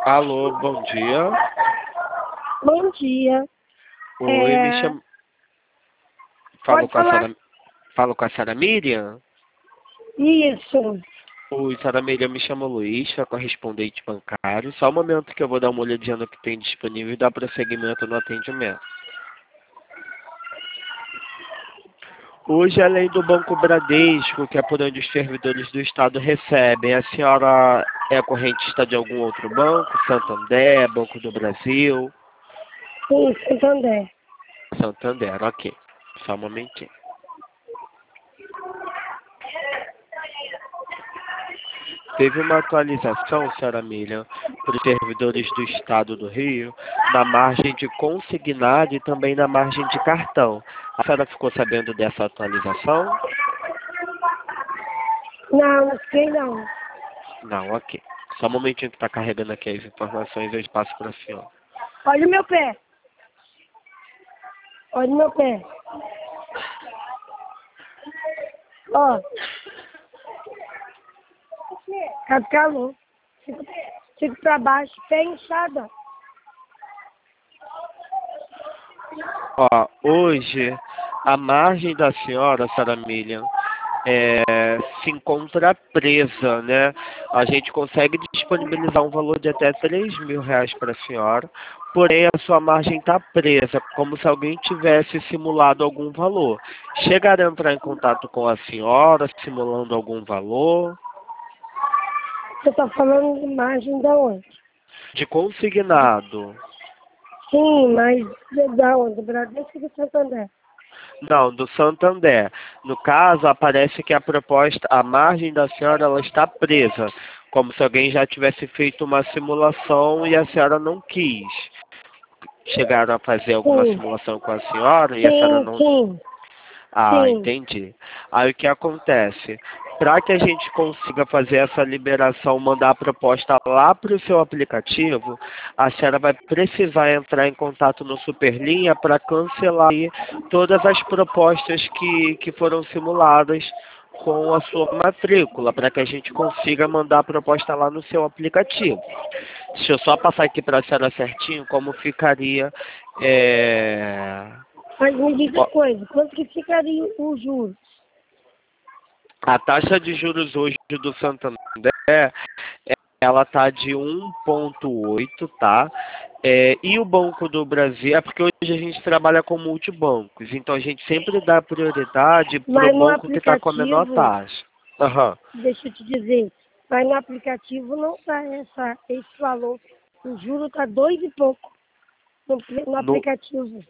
Alô, bom dia. Bom dia. Oi, me chamo. Falo Pode com a falar. senhora. Falo com a senhora Miriam. Isso. Oi, senhora Miriam, me chamo Luiz, sou correspondente bancário. Só um momento que eu vou dar uma olhadinha no que tem disponível e dar prosseguimento no atendimento. Hoje, além do Banco Bradesco, que é por onde os servidores do Estado recebem, a senhora é correntista de algum outro banco? Santander, Banco do Brasil? Sim, Santander. Santander, ok. Só um momentinho. Teve uma atualização, senhora Miriam, para os servidores do Estado do Rio, na margem de consignado e também na margem de cartão. A senhora ficou sabendo dessa atualização? Não sei não. Não, ok. Só um momentinho que está carregando aqui as informações, eu passo para a senhora. Olha o meu pé. Olha o meu pé. Ó. Tá de calor. Fico pra baixo, pé inchado. Ó, hoje, a margem da senhora Miriam, se encontra presa, né? A gente consegue disponibilizar um valor de até R$ 3.000 para a senhora, porém a sua margem está presa, como se alguém tivesse simulado algum valor. Chegaram a entrar em contato com a senhora, simulando algum valor? Você tá falando de imagem da onde? De consignado. Sim, mas da onde? Do Bradesco e do Santander. Não, do Santander. No caso, aparece que a proposta, a margem da senhora, ela está presa, como se alguém já tivesse feito uma simulação e a senhora não quis. Chegaram a fazer alguma Sim, simulação com a senhora e a senhora sim, não. sim, Ah, sim. entendi. Aí o que acontece? Para que a gente consiga fazer essa liberação, mandar a proposta lá para o seu aplicativo, a senhora vai precisar entrar em contato no Superlinha para cancelar aí todas as propostas que foram simuladas com a sua matrícula, para que a gente consiga mandar a proposta lá no seu aplicativo. Deixa eu só passar aqui para a senhora certinho como ficaria. Mas me diz uma coisa, quanto que ficaria o juros? A taxa de juros hoje do Santander, ela tá de 1,8, tá? E o Banco do Brasil, é porque hoje a gente trabalha com multibancos, então a gente sempre dá prioridade para o Mas no banco que está com a menor aplicativo, taxa. Aham. deixa eu te dizer, mas no aplicativo não tá esse valor. O juro tá 2 e pouco no No, aplicativo.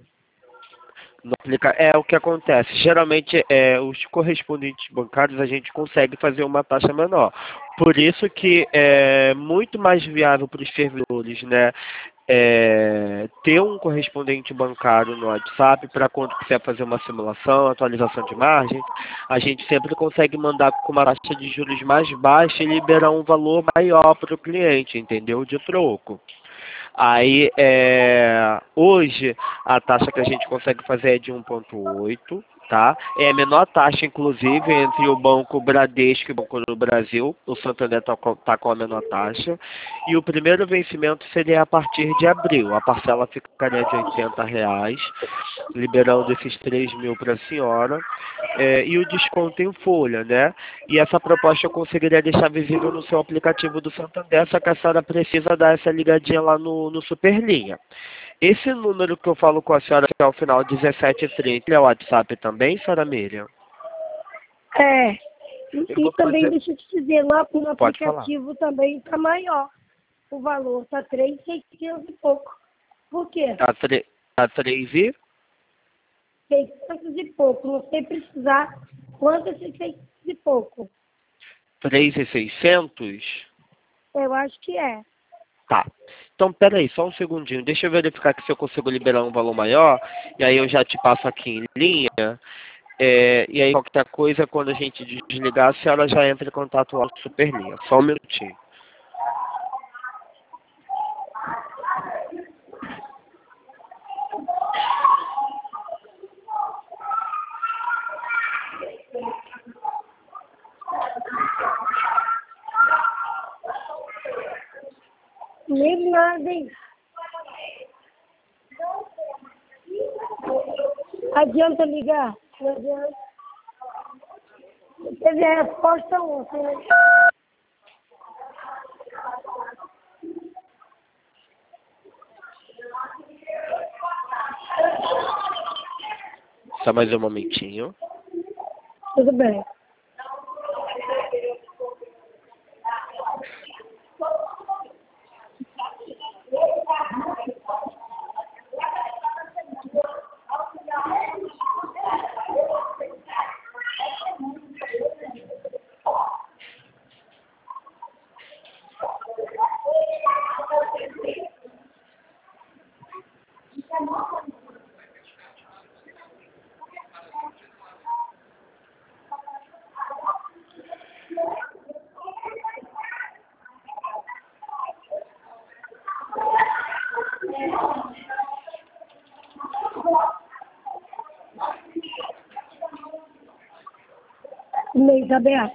É o que acontece. Geralmente, os correspondentes bancários a gente consegue fazer uma taxa menor. Por isso que é muito mais viável para os servidores, né? Ter um correspondente bancário no WhatsApp para quando quiser fazer uma simulação, atualização de margem, a gente sempre consegue mandar com uma taxa de juros mais baixa e liberar um valor maior para o cliente, entendeu? De troco. Aí, hoje, a taxa que a gente consegue fazer é de 1,8, tá? É a menor taxa, inclusive, entre o Banco Bradesco e o Banco do Brasil. O Santander tá com a menor taxa. E o primeiro vencimento seria a partir de abril. A parcela ficaria de R$ 80, liberando esses 3.000 para a senhora. E o desconto em folha, né? E essa proposta eu conseguiria deixar visível no seu aplicativo do Santander, só que a senhora precisa dar essa ligadinha lá no Superlinha. Esse número que eu falo com a senhora, que é o final 1730, é o WhatsApp também, senhora Miriam? É. Eu E vou também fazer... deixa eu te dizer, lá no Pode falar. aplicativo também tá maior. O valor tá 3.600 e pouco. Por quê? Tá 3 e... 600 e pouco. Não sei precisar quanto é 600 e pouco. 3.600? Eu acho que é. Tá. Então, peraí, só um segundinho. Deixa eu verificar aqui se eu consigo liberar um valor maior. E aí eu já te passo aqui em linha. E aí qualquer coisa, quando a gente desligar, a senhora já entra em contato lá com a Superlinha. Só um minutinho. Nem nada, hein? Adianta ligar? Não adianta. Teve a resposta ontem, né? Só mais um momentinho. Tudo bem. Mês aberto.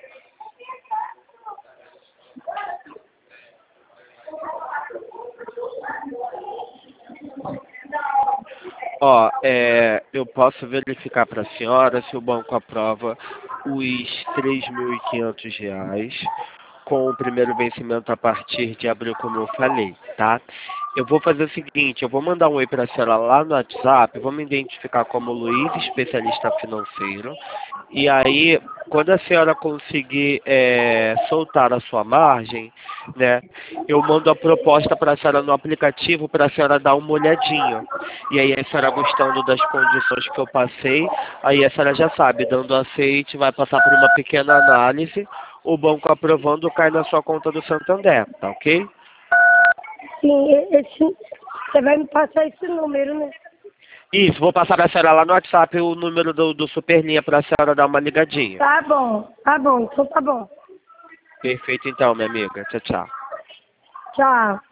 Ó, eu posso verificar para a senhora se o banco aprova os R$ 3.500 com o primeiro vencimento a partir de abril, como eu falei, tá? Eu vou fazer o seguinte, eu vou mandar um oi para a senhora lá no WhatsApp, vou me identificar como Luiz, especialista financeiro, e aí, quando a senhora conseguir soltar a sua margem, né, eu mando a proposta para a senhora no aplicativo para a senhora dar uma olhadinha. E aí a senhora gostando das condições que eu passei, aí a senhora já sabe, dando aceite, vai passar por uma pequena análise, o banco aprovando cai na sua conta do Santander, tá ok? Sim, você vai me passar esse número, né? Isso, vou passar para a senhora lá no WhatsApp o número do Superlinha para a senhora dar uma ligadinha. Tá bom, então tá bom. Perfeito então, minha amiga. Tchau, tchau. Tchau.